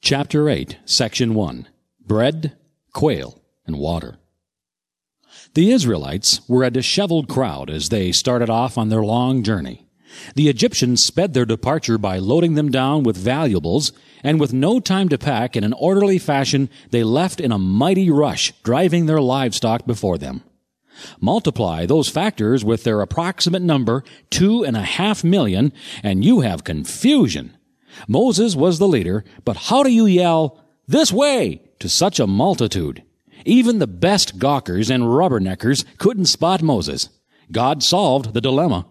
Chapter 8, Section 1. Bread, Quail, and Water. The Israelites were a disheveled crowd as they started off on their long journey. The Egyptians sped their departure by loading them down with valuables, and with no time to pack in an orderly fashion, they left in a mighty rush, driving their livestock before them. Multiply those factors with their approximate number, 2.5 million, and you have confusion. Moses was the leader, but how do you yell, "This way!" to such a multitude? Even the best gawkers and rubberneckers couldn't spot Moses. God solved the dilemma.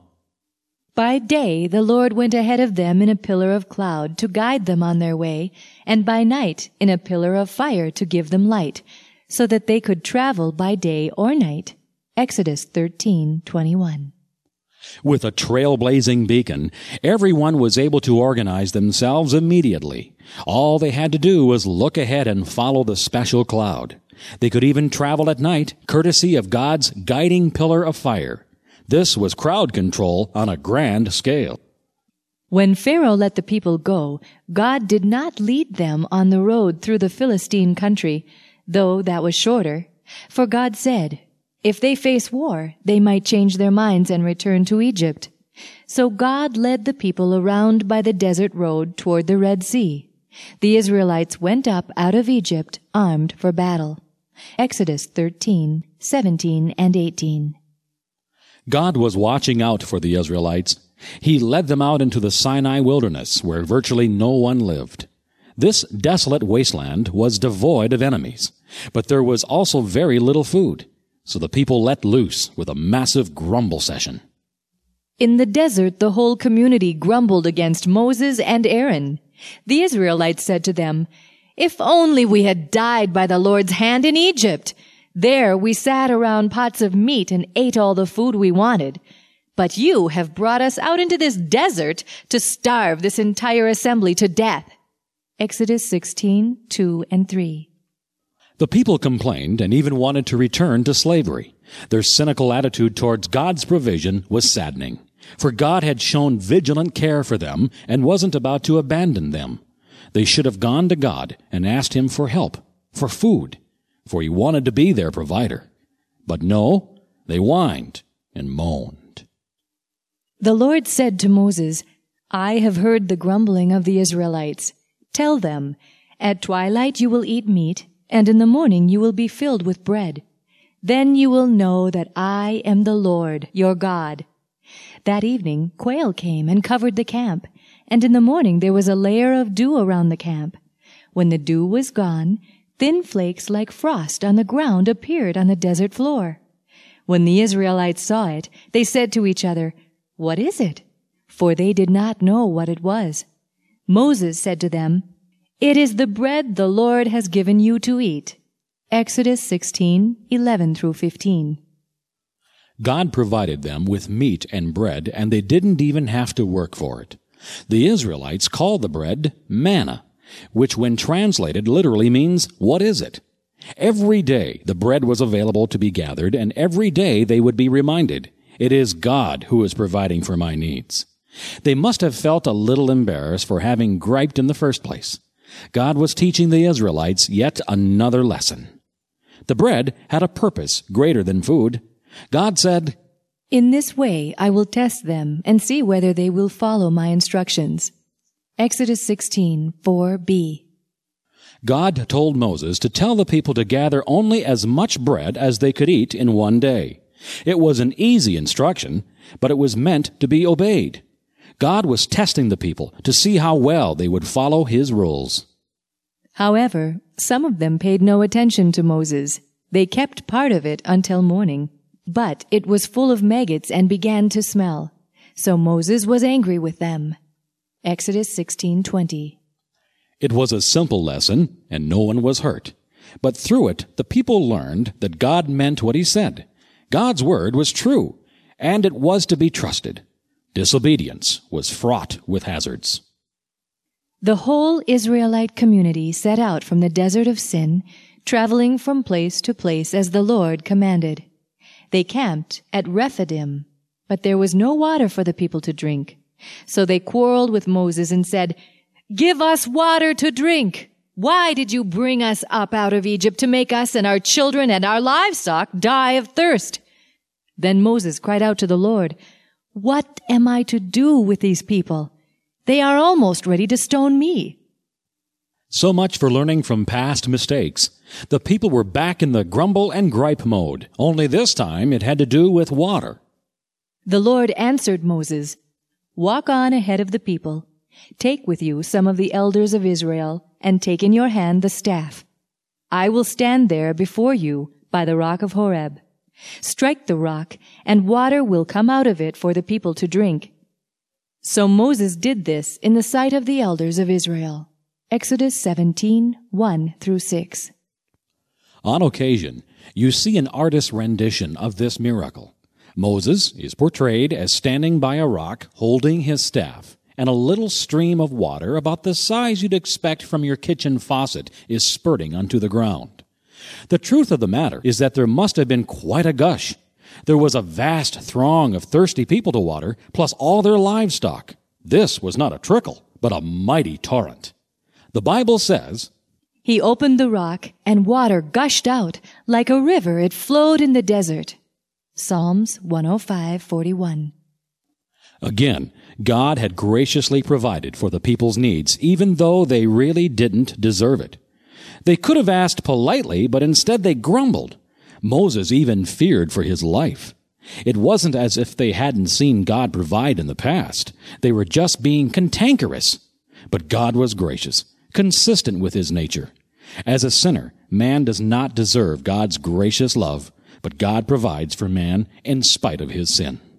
By day the Lord went ahead of them in a pillar of cloud to guide them on their way, and by night in a pillar of fire to give them light, so that they could travel by day or night. Exodus 13:21. With a trailblazing beacon, everyone was able to organize themselves immediately. All they had to do was look ahead and follow the special cloud. They could even travel at night, courtesy of God's guiding pillar of fire. This was crowd control on a grand scale. When Pharaoh let the people go, God did not lead them on the road through the Philistine country, though that was shorter. For God said, if they face war, they might change their minds and return to Egypt. So God led the people around by the desert road toward the Red Sea. The Israelites went up out of Egypt armed for battle. Exodus 13:17 and 18. God was watching out for the Israelites. He led them out into the Sinai wilderness, where virtually no one lived. This desolate wasteland was devoid of enemies, but there was also very little food. So the people let loose with a massive grumble session. In the desert, the whole community grumbled against Moses and Aaron. The Israelites said to them, "If only we had died by the Lord's hand in Egypt. There we sat around pots of meat and ate all the food we wanted. But you have brought us out into this desert to starve this entire assembly to death." Exodus 16:2 and 3. The people complained and even wanted to return to slavery. Their cynical attitude towards God's provision was saddening, for God had shown vigilant care for them and wasn't about to abandon them. They should have gone to God and asked Him for help, for food, for He wanted to be their provider. But no, they whined and moaned. The Lord said to Moses, "I have heard the grumbling of the Israelites. Tell them, at twilight you will eat meat, and in the morning you will be filled with bread. Then you will know that I am the Lord, your God." That evening quail came and covered the camp, and in the morning there was a layer of dew around the camp. When the dew was gone, thin flakes like frost on the ground appeared on the desert floor. When the Israelites saw it, they said to each other, "What is it?" For they did not know what it was. Moses said to them, "It is the bread the Lord has given you to eat." Exodus 16:11 through 15. God provided them with meat and bread, and they didn't even have to work for it. The Israelites called the bread manna, which when translated literally means, "What is it?" Every day the bread was available to be gathered, and every day they would be reminded, "It is God who is providing for my needs." They must have felt a little embarrassed for having griped in the first place. God was teaching the Israelites yet another lesson. The bread had a purpose greater than food. God said, "In this way I will test them and see whether they will follow my instructions." Exodus 16:4b. God told Moses to tell the people to gather only as much bread as they could eat in one day. It was an easy instruction, but it was meant to be obeyed. God was testing the people to see how well they would follow His rules. However, some of them paid no attention to Moses. They kept part of it until morning, but it was full of maggots and began to smell. So Moses was angry with them. Exodus 16:20. It was a simple lesson, and no one was hurt. But through it, the people learned that God meant what He said. God's word was true, and it was to be trusted. Disobedience was fraught with hazards. The whole Israelite community set out from the desert of Sin, traveling from place to place as the Lord commanded. They camped at Rephidim, but there was no water for the people to drink. So they quarreled with Moses and said, "Give us water to drink." Why did you bring us up out of Egypt to make us and our children and our livestock die of thirst? Then Moses cried out to the Lord, What am I to do with these people? They are almost ready to stone me. So much for learning from past mistakes. The people were back in the grumble and gripe mode, only this time it had to do with water. The Lord answered Moses, Walk on ahead of the people. Take with you some of the elders of Israel, and take in your hand the staff. I will stand there before you by the rock of Horeb. Strike the rock, and water will come out of it for the people to drink. So Moses did this in the sight of the elders of Israel. Exodus 17:1-6. On occasion, you see an artist's rendition of this miracle. Moses is portrayed as standing by a rock holding his staff, and a little stream of water about the size you'd expect from your kitchen faucet is spurting onto the ground. The truth of the matter is that there must have been quite a gush. There was a vast throng of thirsty people to water, plus all their livestock. This was not a trickle, but a mighty torrent. The Bible says, He opened the rock, and water gushed out. Like a river it flowed in the desert. Psalms 105:41. Again, God had graciously provided for the people's needs, even though they really didn't deserve it. They could have asked politely, but instead they grumbled. Moses even feared for his life. It wasn't as if they hadn't seen God provide in the past. They were just being cantankerous. But God was gracious, consistent with his nature. As a sinner, man does not deserve God's gracious love, but God provides for man in spite of his sin.